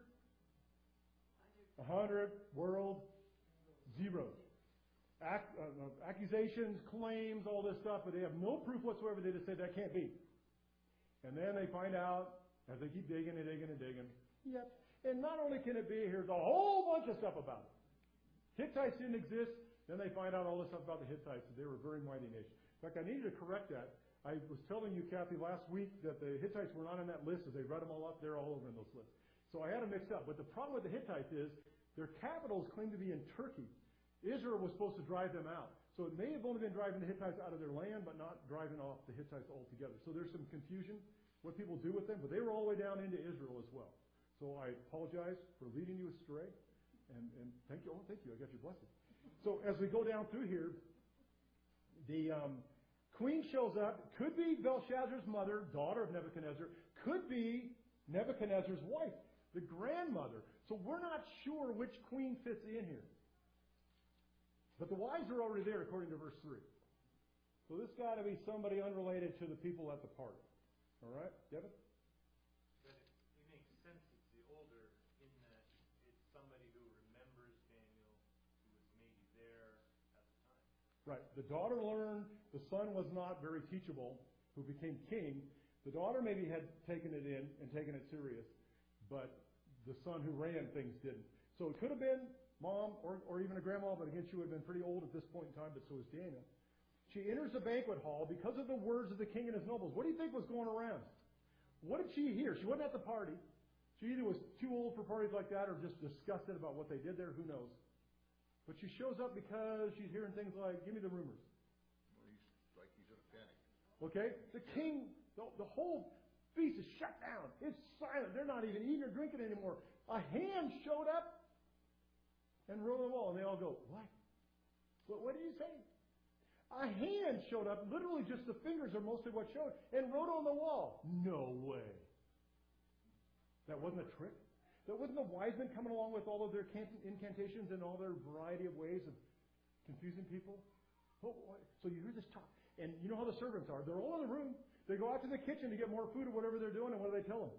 100, world, 0. Accusations, claims, all this stuff, but they have no proof whatsoever. They just say that can't be. And then they find out, as they keep digging and digging and digging, yep. And not only can it be, here's a whole bunch of stuff about it. Hittites didn't exist. Then they find out all this stuff about the Hittites, that they were a very mighty nation. In fact, I need you to correct that. I was telling you, Kathy, last week that the Hittites were not on that list. As they read them all up, they're all over in those lists. So I had them mixed up. But the problem with the Hittites is their capitals claim to be in Turkey. Israel was supposed to drive them out. So it may have only been driving the Hittites out of their land, but not driving off the Hittites altogether. So there's some confusion what people do with them, but they were all the way down into Israel as well. So I apologize for leading you astray. And thank you. Oh, thank you. I got your blessing. So as we go down through here, the queen shows up. Could be Belshazzar's mother, daughter of Nebuchadnezzar. Could be Nebuchadnezzar's wife, the grandmother. So we're not sure which queen fits in here. But the wise are already there, according to verse 3. So this got to be somebody unrelated to the people at the party. All right, Devin? But it makes sense it's the older in that it's somebody who remembers Daniel, who was maybe there at the time. Right. The daughter learned. The son was not very teachable, who became king. The daughter maybe had taken it in and taken it serious, but the son who ran things didn't. So it could have been mom or even a grandma, but again, she would have been pretty old at this point in time, but so was Daniel. She enters the banquet hall because of the words of the king and his nobles. What do you think was going around? What did she hear? She wasn't at the party. She either was too old for parties like that or just disgusted about what they did there. Who knows? But she shows up because she's hearing things like, give me the rumors. Well, he's in a panic. Okay? The king, the whole feast is shut down. It's silent. They're not even eating or drinking anymore. A hand showed up and wrote on the wall. And they all go, what? What did you say? A hand showed up, literally just the fingers are mostly what showed, and wrote on the wall. No way. That wasn't a trick? That wasn't the wise men coming along with all of their incantations and all their variety of ways of confusing people? So you hear this talk. And you know how the servants are. They're all in the room. They go out to the kitchen to get more food or whatever they're doing, and what do they tell them?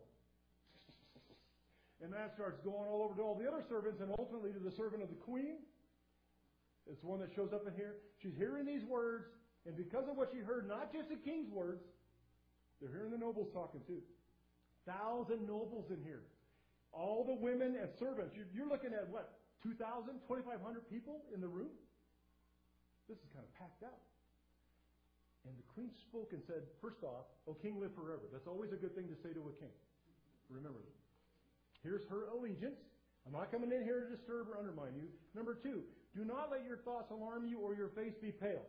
And that starts going all over to all the other servants and ultimately to the servant of the queen. It's the one that shows up in here. She's hearing these words, and because of what she heard, not just the king's words, they're hearing the nobles talking too. 1,000 nobles in here. All the women and servants. You're looking at what? 2,000, 2,500 people in the room? This is kind of packed out. And the queen spoke and said, first off, O king, live forever. That's always a good thing to say to a king. Remember that. Here's her allegiance. I'm not coming in here to disturb or undermine you. Number 2, do not let your thoughts alarm you or your face be pale.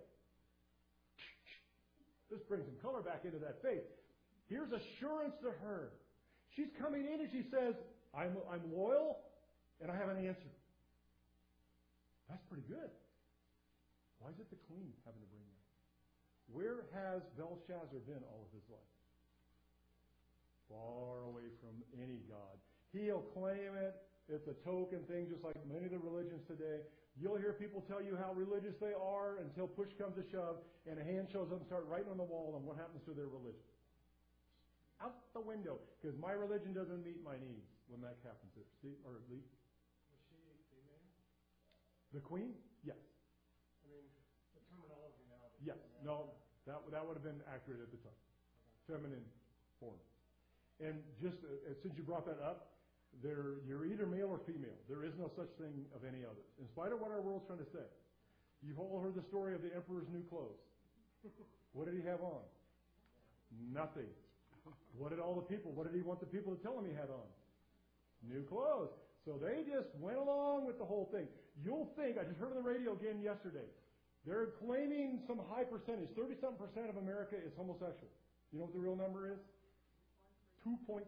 This brings some color back into that face. Here's assurance to her. She's coming in and she says, I'm loyal and I have an answer. That's pretty good. Why is it the queen having to bring that? Where has Belshazzar been all of his life? Far away from any god. He'll claim it. It's a token thing, just like many of the religions today. You'll hear people tell you how religious they are until push comes to shove, and a hand shows up and start writing on the wall, and what happens to their religion? Out the window, because my religion doesn't meet my needs when that happens there. See, or Lee? Was she female? The queen? Yes. I mean, the terminology now. Yes. No, that would have been accurate at the time. Okay. Feminine form. And just since you brought that up, you're either male or female. There is no such thing of any other. In spite of what our world's trying to say. You've all heard the story of the emperor's new clothes. What did he have on? Nothing. What did he want the people to tell him he had on? New clothes. So they just went along with the whole thing. You'll think, I just heard on the radio again yesterday, they're claiming some high percentage, 30-something% of America is homosexual. You know what the real number is? 2.7.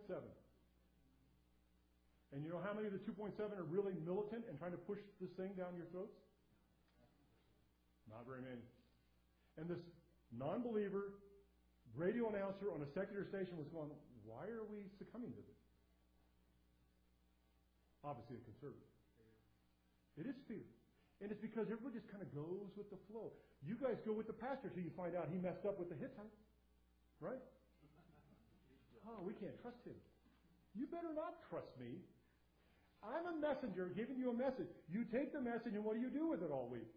And you know how many of the 2.7 are really militant and trying to push this thing down your throats? Not very many. And this non-believer radio announcer on a secular station was going, why are we succumbing to this? Obviously a conservative. It is fear. And it's because everybody just kind of goes with the flow. You guys go with the pastor till you find out he messed up with the Hittites. Right? Oh, we can't trust him. You better not trust me. I'm a messenger giving you a message. You take the message and what do you do with it all week?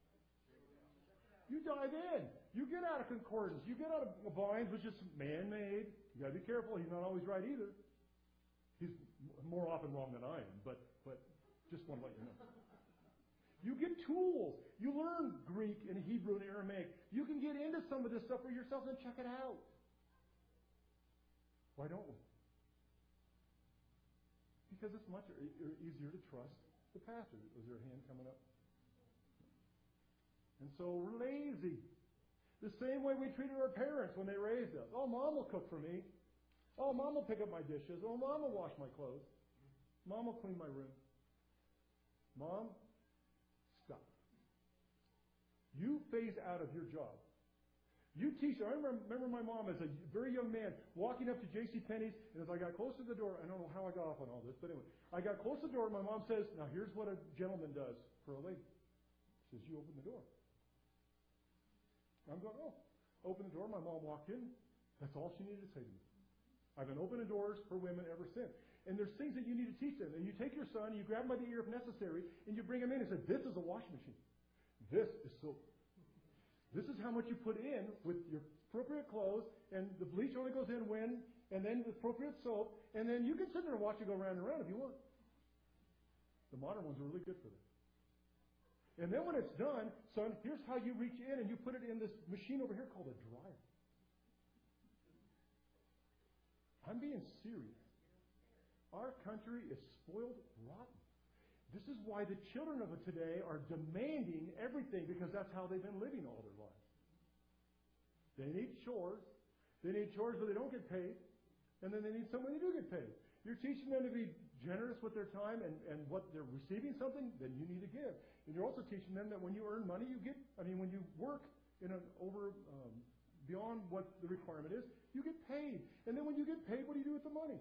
You dive in. You get out of concordance. You get out of Vines, which is man-made. You got to be careful. He's not always right either. He's more often wrong than I am, but just want to let you know. You get tools. You learn Greek and Hebrew and Aramaic. You can get into some of this stuff for yourself and check it out. Why don't we? Because it's much easier to trust the pastor. Was there a hand coming up? And so we're lazy. The same way we treated our parents when they raised us. Oh, Mom will cook for me. Oh, Mom will pick up my dishes. Oh, Mom will wash my clothes. Mom will clean my room. Mom, stop. You phase out of your job. You teach. I remember my mom as a very young man walking up to J.C. Penney's, and as I got close to the door, I don't know how I got off on all this, but anyway, I got close to the door, and my mom says, now here's what a gentleman does for a lady. She says, you open the door. I'm going, oh. Open the door. My mom walked in. That's all she needed to say to me. I've been opening doors for women ever since. And there's things that you need to teach them. And you take your son, you grab him by the ear if necessary, and you bring him in and say, this is a washing machine. This is soap. This is how much you put in with your appropriate clothes, and the bleach only goes in when, and then the appropriate soap, and then you can sit there and watch it go round and round if you want. The modern ones are really good for that. And then when it's done, son, here's how you reach in and you put it in this machine over here called a dryer. I'm being serious. Our country is spoiled rotten. This is why the children of today are demanding everything, because that's how they've been living all their lives. They need chores. They need chores where they don't get paid. And then they need someone who do get paid. You're teaching them to be generous with their time and what they're receiving something, then you need to give. And you're also teaching them that when you earn money, when you work in an beyond what the requirement is, you get paid. And then when you get paid, what do you do with the money?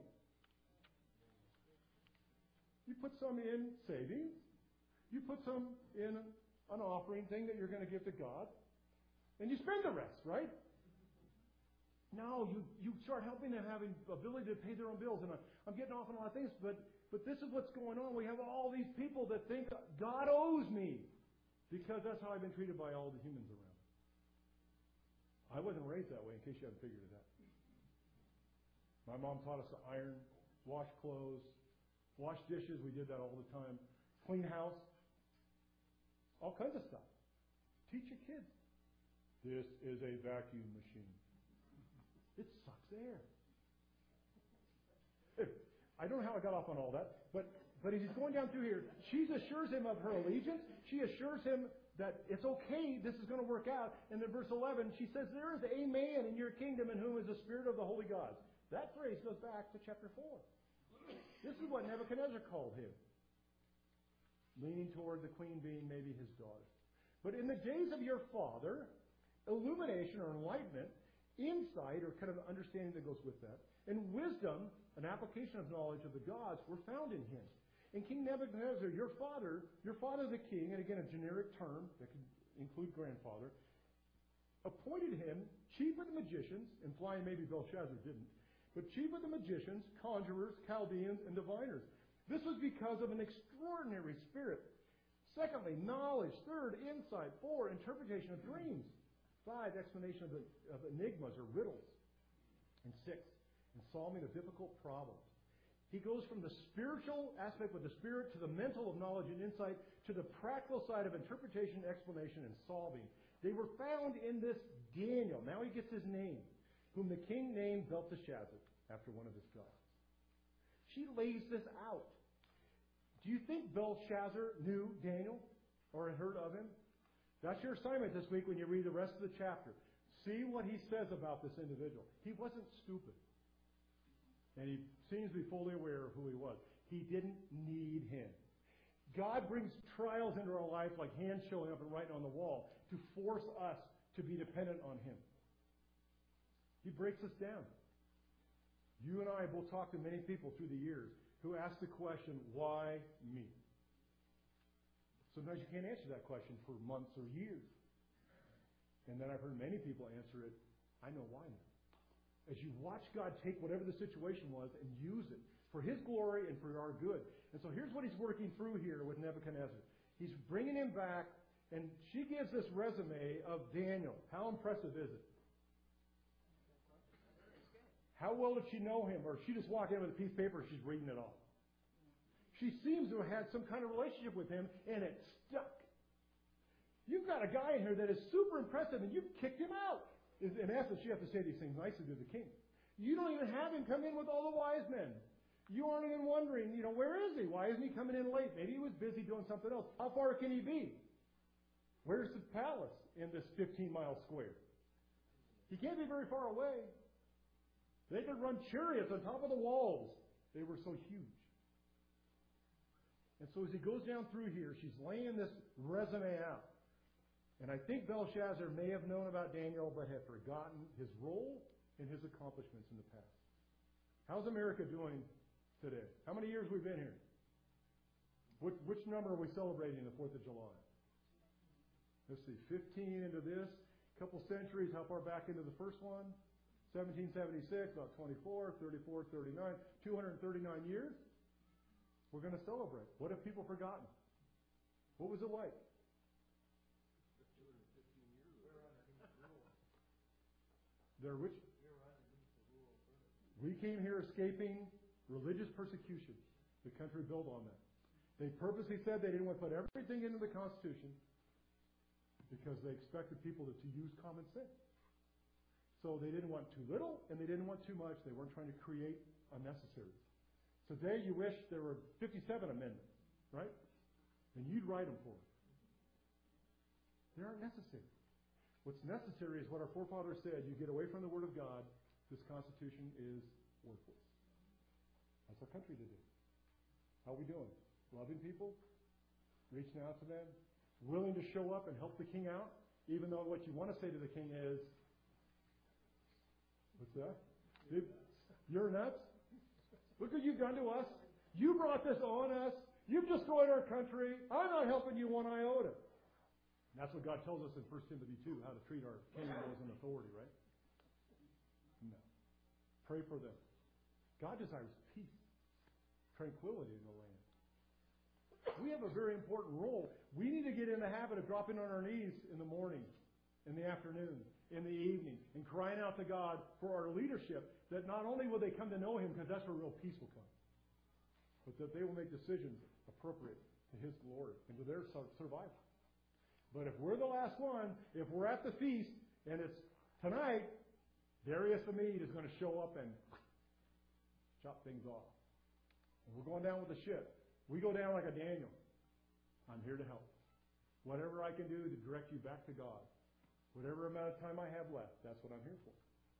You put some in savings. You put some in an offering thing that you're going to give to God. And you spend the rest, right? Now you start helping them having ability to pay their own bills. And I'm getting off on a lot of things, but this is what's going on. We have all these people that think God owes me because that's how I've been treated by all the humans around. I wasn't raised that way, in case you haven't figured it out. My mom taught us to iron, wash clothes, wash dishes. We did that all the time. Clean house. All kinds of stuff. Teach your kids. This is a vacuum machine. It sucks air. I don't know how I got off on all that, but as he's going down through here, she assures him of her allegiance. She assures him that it's okay, this is going to work out. And then verse 11, she says, there is a man in your kingdom in whom is the spirit of the holy gods. That phrase goes back to chapter 4. This is what Nebuchadnezzar called him, leaning toward the queen being maybe his daughter. But in the days of your father, illumination or enlightenment, insight or kind of understanding that goes with that, and wisdom, an application of knowledge of the gods, were found in him. And King Nebuchadnezzar, your father the king, and again a generic term that can include grandfather, appointed him chief of the magicians, implying maybe Belshazzar didn't, but chief of the magicians, conjurers, Chaldeans, and diviners. This was because of an extraordinary spirit. Secondly, knowledge. Third, insight. 4, interpretation of dreams. 5, explanation of enigmas or riddles. And 6, and solving of difficult problems. He goes from the spiritual aspect with the spirit to the mental of knowledge and insight to the practical side of interpretation, explanation, and solving. They were found in this Daniel. Now he gets his name, whom the king named Belteshazzar, after one of his gods. She lays this out. Do you think Belshazzar knew Daniel or had heard of him? That's your assignment this week when you read the rest of the chapter. See what he says about this individual. He wasn't stupid. And he seems to be fully aware of who he was. He didn't need him. God brings trials into our life like hands showing up and writing on the wall to force us to be dependent on him. He breaks us down. You and I will talk to many people through the years who ask the question, why me? Sometimes you can't answer that question for months or years. And then I've heard many people answer it, I know why now. As you watch God take whatever the situation was and use it for his glory and for our good. And so here's what he's working through here with Nebuchadnezzar. He's bringing him back, and she gives this resume of Daniel. How impressive is it? How well did she know him? Or she just walked in with a piece of paper and she's reading it off. She seems to have had some kind of relationship with him, and it stuck. You've got a guy in here that is super impressive, and you've kicked him out. In essence, you have to say these things nicely to the king. You don't even have him come in with all the wise men. You aren't even wondering, where is he? Why isn't he coming in late? Maybe he was busy doing something else. How far can he be? Where's his palace in this 15-mile square? He can't be very far away. They could run chariots on top of the walls. They were so huge. And so as he goes down through here, she's laying this resume out. And I think Belshazzar may have known about Daniel, but had forgotten his role and his accomplishments in the past. How's America doing today? How many years we've been here? Which number are we celebrating the 4th of July? Let's see, 15 into this, a couple centuries. How far back into the first one? 1776, about 24, 34, 39, 239 years. We're going to celebrate. What have people forgotten? What was it like? They're which? We came here escaping religious persecution. The country built on that. They purposely said they didn't want to put everything into the Constitution because they expected people to use common sense. So they didn't want too little and they didn't want too much. They weren't trying to create unnecessaries. Today you wish there were 57 amendments, right? And you'd write them for them. They aren't necessary. What's necessary is what our forefathers said. You get away from the Word of God, this Constitution is worthless. That's our country today. How are we doing? Loving people? Reaching out to them? Willing to show up and help the king out? Even though what you want to say to the king is, what's that? You're nuts? Look what you've done to us. You brought this on us. You've destroyed our country. I'm not helping you one iota. And that's what God tells us in 1 Timothy 2, how to treat our king and those in authority, right? No. Pray for them. God desires peace, tranquility in the land. We have a very important role. We need to get in the habit of dropping on our knees in the morning, in the afternoon, in the evening, and crying out to God for our leadership, that not only will they come to know Him, because that's where real peace will come, but that they will make decisions appropriate to His glory and to their survival. But if we're the last one, if we're at the feast, and it's tonight, Darius the Mede is going to show up and chop things off. And we're going down with the ship. We go down like a Daniel. I'm here to help. Whatever I can do to direct you back to God. Whatever amount of time I have left, that's what I'm here for.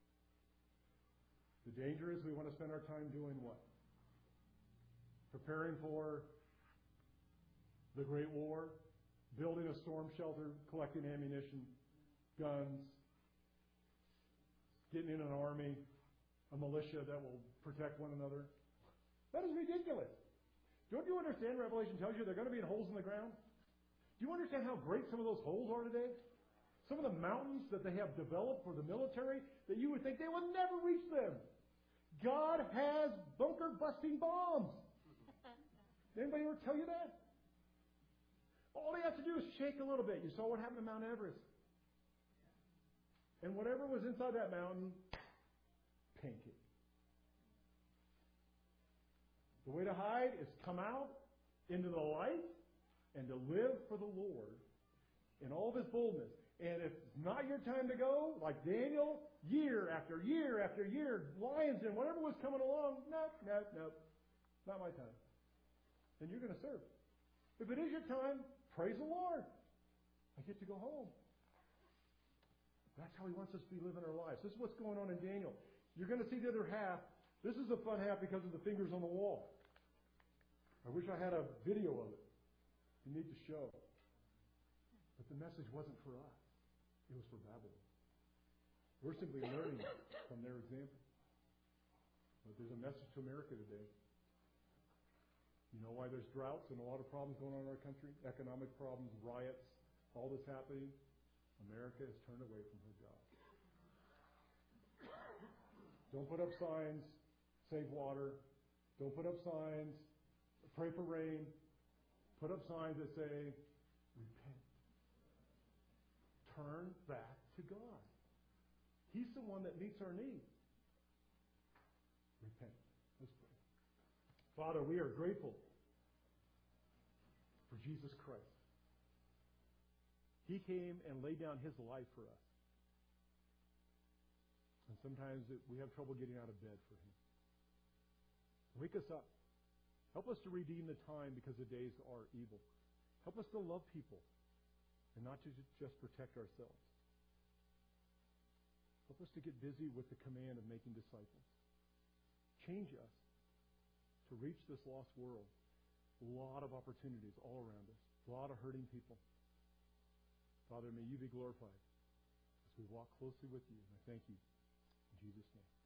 The danger is we want to spend our time doing what? Preparing for the Great War, building a storm shelter, collecting ammunition, guns, getting in an army, a militia that will protect one another. That is ridiculous. Don't you understand Revelation tells you they're going to be in holes in the ground? Do you understand how great some of those holes are today? Some of the mountains that they have developed for the military that you would think they would never reach them. God has bunker-busting bombs. Did anybody ever tell you that? All they have to do is shake a little bit. You saw what happened to Mount Everest. And whatever was inside that mountain, pancake. The way to hide is come out into the light and to live for the Lord in all of His boldness. And if it's not your time to go, like Daniel, year after year after year, lions and whatever was coming along, nope, not my time. Then you're going to serve. If it is your time, praise the Lord. I get to go home. That's how He wants us to be living our lives. This is what's going on in Daniel. You're going to see the other half. This is the fun half because of the fingers on the wall. I wish I had a video of it. You need to show. But the message wasn't for us. It was for Babylon. We're simply learning from their example. But there's a message to America today. You know why there's droughts and a lot of problems going on in our country? Economic problems, riots, all this happening. America has turned away from her God. Don't put up signs, save water. Don't put up signs, pray for rain. Put up signs that say, repent. Turn back to God. He's the one that meets our needs. Repent. Let's pray. Father, we are grateful for Jesus Christ. He came and laid down his life for us. And sometimes we have trouble getting out of bed for him. Wake us up. Help us to redeem the time because the days are evil. Help us to love people and not to just protect ourselves. Help us to get busy with the command of making disciples. Change us to reach this lost world. A lot of opportunities all around us. A lot of hurting people. Father, may you be glorified as we walk closely with you. And I thank you. In Jesus' name.